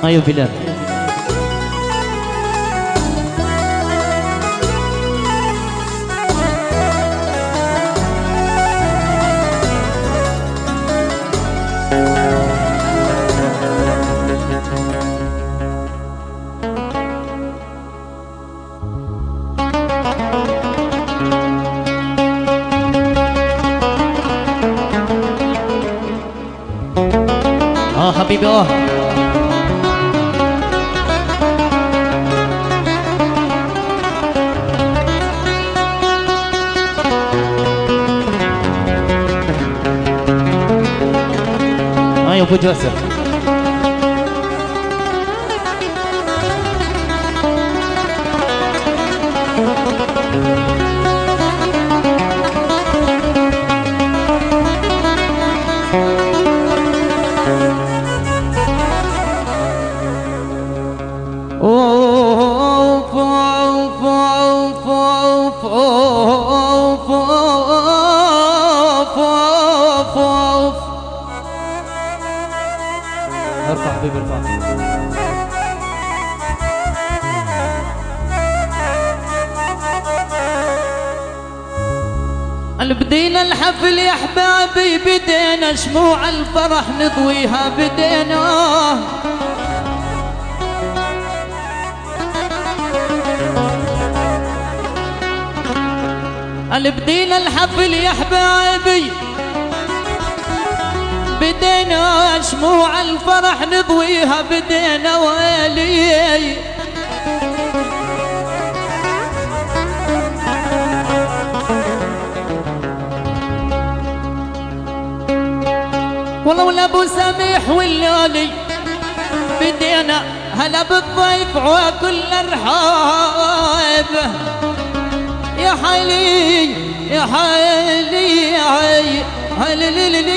ايوه بلال. حبيبي يا ابو جاسر. ارفع حبيبي ارفع. بدينا الحفل يا احبابي، بدينا شموع الفرح نضويها، بدينا بدينا الحفل يا احبابي، بدينا شموع الفرح نضويها، بدينا ويلي والله ولا ابو سميح واللولي، بدينا هلا بالضيف وكل الرحاب. يا حيلي يا حيلي يا حيلي